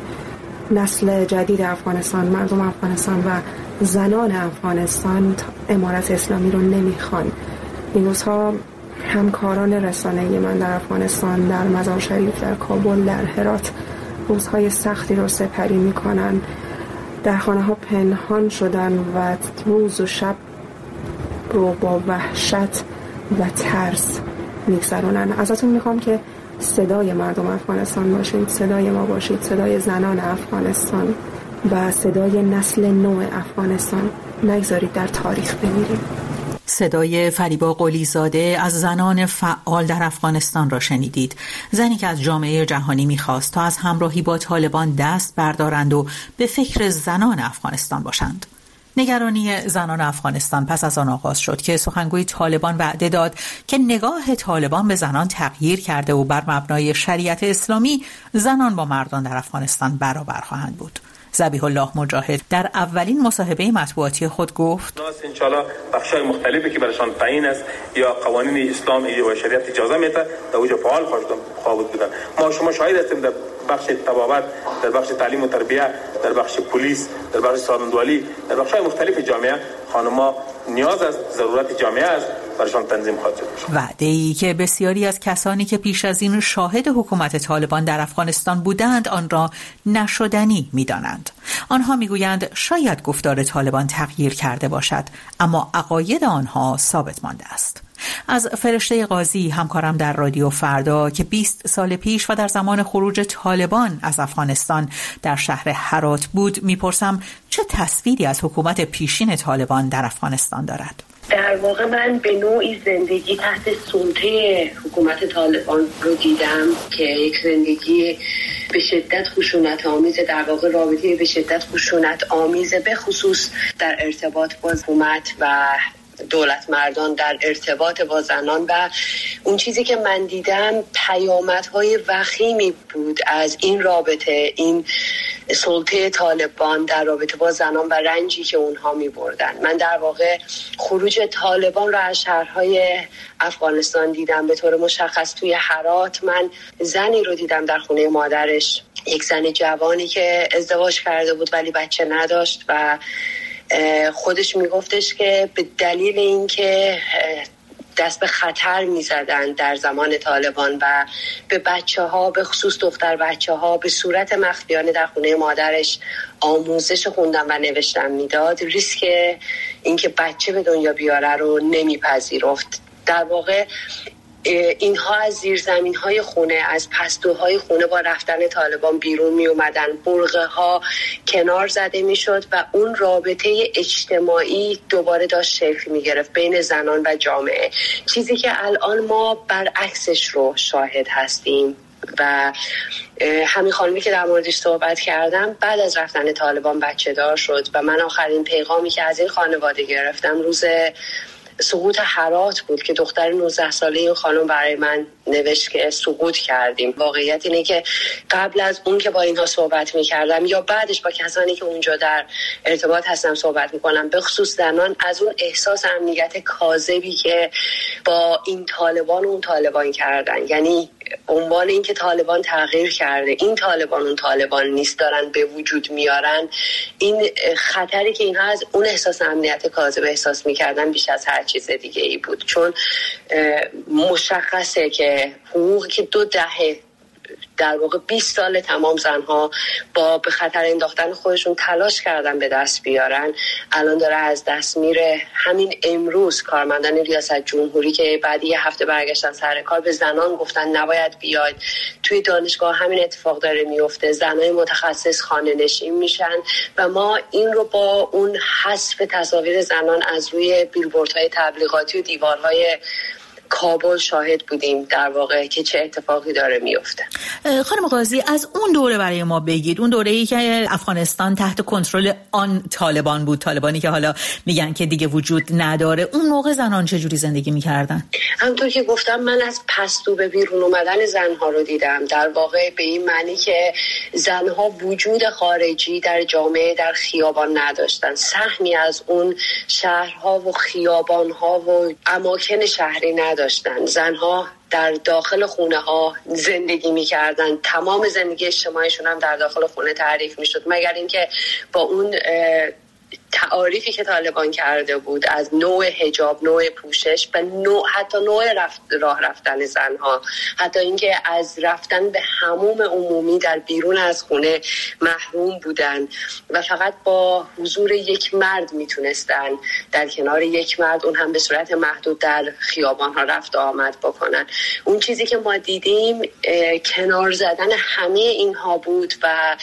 نسل جدید افغانستان، مردم افغانستان و زنان افغانستان امارت اسلامی رو نمیخوان. این روزها همکاران رسانه‌ای من در افغانستان، در مزار شریف، در کابل، در هرات روزهای سختی رو سپری میکنن. در خانه ها پنهان شدن و روز و شب رو با وحشت و ترس میگذرونن. ازتون میخوام که صدای مردم افغانستان باشید، صدای ما باشید، صدای زنان افغانستان و صدای نسل نو افغانستان. نگذارید در تاریخ بمیریم. صدای فریبا قلیزاده از زنان فعال در افغانستان را شنیدید. زنی که از جامعه جهانی می‌خواست تا از همراهی با طالبان دست بردارند و به فکر زنان افغانستان باشند. نگرانی زنان افغانستان پس از آن آغاز شد که سخنگوی طالبان وعده داد که نگاه طالبان به زنان تغییر کرده و بر مبنای شریعت اسلامی زنان با مردان در افغانستان برابر خواهند بود. ذبیح الله مجاهد در اولین مصاحبه مطبوعاتی خود گفت: انشالله بخشای مختلفی که برشان تعیین است یا قوانین اسلام و شریعت اجازه میده در اوج فعال خواهد بودن. ما شما شاهد هستیم در بخش طبابت، در بخش تعلیم و تربیت، در بخش پلیس، در بخش سالمندوالی، در بخش‌های مختلف جامعه خانم‌ها نیاز از ضرورت جامعه است برشان تنظیم خواهد شد. وعده‌ای که بسیاری از کسانی که پیش از این شاهد حکومت طالبان در افغانستان بودند آن را نشدنی می‌دانند. آنها می‌گویند شاید گفتار طالبان تغییر کرده باشد، اما عقاید آنها ثابت مانده است. از فرشته قاضی، همکارم در رادیو فردا که 20 سال پیش و در زمان خروج طالبان از افغانستان در شهر هرات بود، میپرسم چه تصویری از حکومت پیشین طالبان در افغانستان دارد؟ در واقع من به نوعی زندگی تحت سلطه حکومت طالبان رو دیدم که یک زندگی به شدت خشونت آمیزه، در واقع رابطه به شدت خشونت آمیزه، به خصوص در ارتباط با حکومت و دولت مردان، در ارتباط با زنان. و اون چیزی که من دیدم پیامدهای وخیمی بود از این رابطه، این سلطه طالبان در رابطه با زنان و رنجی که اونها می بردن. من در واقع خروج طالبان را از شهرهای افغانستان دیدم. به طور مشخص توی هرات من زنی رو دیدم در خونه مادرش، یک زن جوانی که ازدواج کرده بود ولی بچه نداشت و خودش میگفتش که به دلیل اینکه دست به خطر میزدن در زمان طالبان و به بچه‌ها، به خصوص دختر بچه‌ها، به صورت مخفیانه در خونه مادرش آموزش خوندن و نوشتن میداد، ریسک اینکه بچه به دنیا بیاره رو نمیپذیرفت. در واقع اینها از زیرزمین‌های خونه، از پستوهای خونه با رفتن طالبان بیرون می اومدن، برغه ها کنار زده می شد و اون رابطه اجتماعی دوباره داشت شکل می گرفت بین زنان و جامعه، چیزی که الان ما برعکسش رو شاهد هستیم. و همین خانمی که در موردش صحبت کردم بعد از رفتن طالبان بچه دار شد و من آخرین پیغامی که از این خانواده گرفتم روز سقوط هرات بود که دختر 19 ساله این خانم برای من نوشت که سقوط کردیم. واقعیت اینه که قبل از اون که با اینها صحبت می‌کردم یا بعدش با کسانی که اونجا در ارتباط هستم صحبت می‌کنم، به خصوص زنان، از اون احساس امنیت کاذبی که با این طالبان اون طالبان کردن، یعنی عنوان این که طالبان تغییر کرده، این طالبان اون طالبان نیست، دارن به وجود میارن، این خطری که اینها از اون احساس امنیت کاذب احساس میکردن بیش از هر چیز دیگه ای بود. چون مشخصه که حقوقی که 2 دهه در واقع 20 سال تمام زنها با به خطر انداختن خودشون تلاش کردن به دست بیارن، الان داره از دست میره. همین امروز کارمندان ریاست جمهوری که بعد یه هفته برگشتن سر کار به زنان گفتن نباید بیاید. توی دانشگاه همین اتفاق داره میفته، زنای متخصص خانه نشین میشن و ما این رو با اون حذف تصاویر زنان از روی بیلبوردهای تبلیغاتی و دیوارهای کابل شاهد بودیم در واقع که چه اتفاقی داره میفته. خانم قاضی، از اون دوره برای ما بگید، اون دوره‌ای که افغانستان تحت کنترل آن طالبان بود، طالبانی که حالا میگن که دیگه وجود نداره، اون موقع زنان چجوری زندگی میکردن؟ همونطور که گفتم من از پستو به بیرون اومدن زنها رو دیدم، در واقع به این معنی که زنها وجود خارجی در جامعه، در خیابان نداشتن، سهمی از اون شهرها و خیابانها و اماکن شهری نداشتن. زنها در داخل خونه ها زندگی می‌کردن، تمام زندگی اجتماعیشون هم در داخل خونه تعریف می‌شد، مگر اینکه با اون تعاریفی که طالبان کرده بود از نوع حجاب، نوع پوشش و حتی نوع راه رفتن زنها، حتی اینکه از رفتن به حموم عمومی در بیرون از خونه محروم بودن و فقط با حضور یک مرد میتونستن در کنار یک مرد، اون هم به صورت محدود، در خیابان‌ها رفت و آمد بکنن. اون چیزی که ما دیدیم کنار زدن همه اینها بود و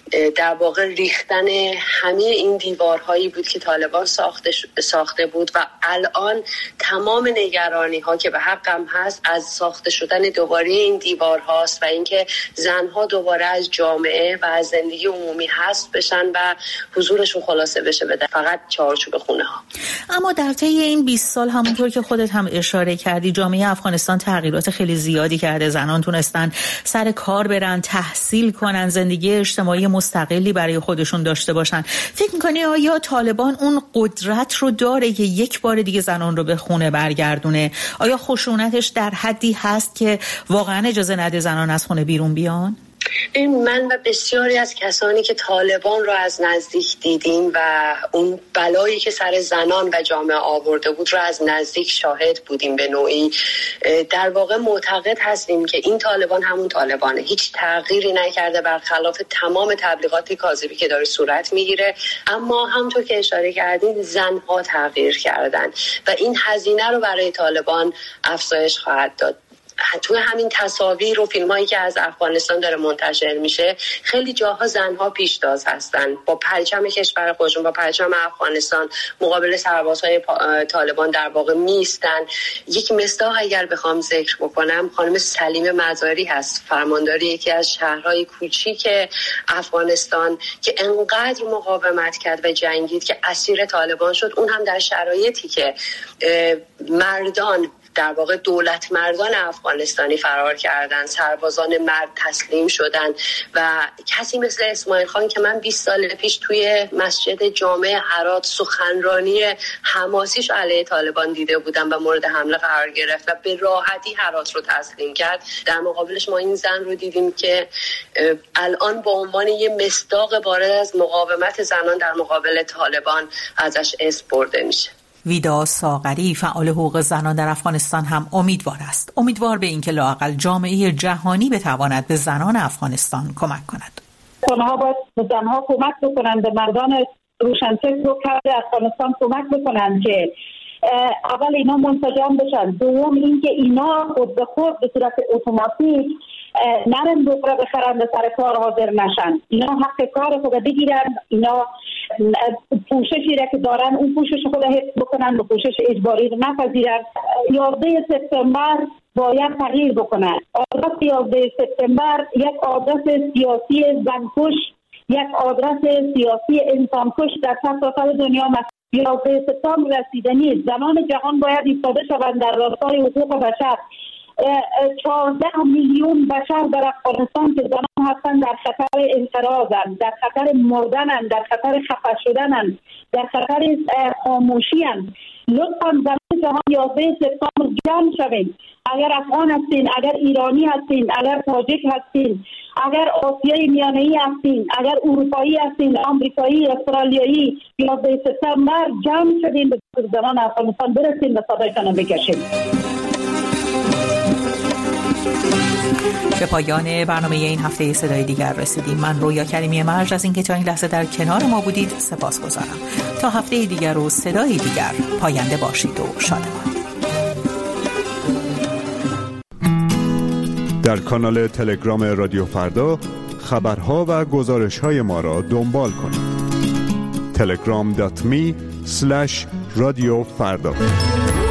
در واقع ریختن همه این دیوارهایی بود که طالبان ساخته بود و الان تمام نگرانی ها که به حقم هست از ساخته شدن دوباره این دیوارهاست و اینکه زنها دوباره از جامعه و از زندگی عمومی حذف بشن و حضورشون خلاصه بشه به فقط چارچوب خونه ها. اما در طی این 20 سال همونطور که خودت هم اشاره کردی، جامعه افغانستان تغییرات خیلی زیادی کرده. زنان تونستن سر کار برن، تحصیل کنن، زندگی اجتماعی مستقلی برای خودشون داشته باشن. فکر می‌کنی آیا طالبان اون قدرت رو داره که یک بار دیگه زنان رو به خونه برگردونه؟ آیا خشونتش در حدی هست که واقعا اجازه نده زنان از خونه بیرون بیان؟ من و بسیاری از کسانی که طالبان رو از نزدیک دیدیم و اون بلایی که سر زنان و جامعه آورده بود رو از نزدیک شاهد بودیم، به نوعی در واقع معتقد هستیم که این طالبان همون طالبانه، هیچ تغییری نکرده برخلاف تمام تبلیغات کاذبی که داره صورت میگیره. اما همونطور که اشاره کردیم زنها تغییر کردن و این هزینه رو برای طالبان افزایش خواهد داد. توی همین تصاویر و فیلمایی که از افغانستان داره منتشر میشه، خیلی جاها زنها پیشتاز هستن، با پرچم کشور خودشون، با پرچم افغانستان مقابل سربازهای طالبان در واقع میستن. یک مصداق اگر بخوام ذکر بکنم، خانم سلیم مزاری هست، فرمانداری یکی از شهرهای کوچیک افغانستان که انقدر مقاومت کرد و جنگید که اسیر طالبان شد، اون هم در شرایطی که مردان در واقع دولت مردان افغانستانی فرار کردن، سربازان مرد تسلیم شدن و کسی مثل اسماعیل خان که من 20 سال پیش توی مسجد جامع هرات سخنرانی حماسیش علیه طالبان دیده بودم و مورد حمله قرار گرفت و به راحتی هرات رو تسلیم کرد، در مقابلش ما این زن رو دیدیم که الان به عنوان یه مصداق بارز از مقاومت زنان در مقابل طالبان ازش اسم برده میشه. ویدا ساغری، فعال حقوق زنان در افغانستان، هم امیدوار است، امیدوار به اینکه لااقل جامعه جهانی بتواند به زنان افغانستان کمک کند. آنها باید به زنها کمک بکنند، به مردان روشنفکر و کرد افغانستان کمک بکنند که اول اینا منسجم بشن، دوم اینکه اینا خود به خود به صورت اتوماتیک نرم بخوره بخرن به سر کار حاضر نشن، اینا حق کار خود بگیرن، اینا پوششی را که دارن اون پوشش خود حفظ بکنن، به پوشش اجباری رو نپذیرن. 11 سپتامبر باید تغییر بکنن. آدرس 11 سپتامبر یک آدرس سیاسی زنکش، یک آدرس سیاسی انسانکش در سراسر دنیا 11 سپتامبر رسیدنی، زنان جهان باید ایستاده شوند در راستای حقوق بشر. 14 میلیون بشر در افغانستان که زنان هستند در خطر انقراضند، در خطر مردنند، در خطر خفه شدنند، در خطر خاموشی‌اند. لطفاً زنان جهان 11 سپتامبر جمع شوید. اگر افغان هستین، اگر ایرانی هستین، اگر تاجیک هستین، اگر آسیای میانه‌ای هستین، اگر اروپایی هستین، آمریکایی، استرالیایی، 11 سپتامبر جمع شدین به زنان افغانستان برسین و صدایتان بکشین. به پایان برنامه این هفته صدای دیگر رسیدیم. من رویا کریمی مرج از اینکه تا این لحظه در کنار ما بودید سپاسگزارم. تا هفته دیگر و صدای دیگر، پاینده باشید و شادمان. در کانال تلگرام رادیو فردا خبرها و گزارش‌های ما را دنبال کنید. telegram.me/رادیو فردا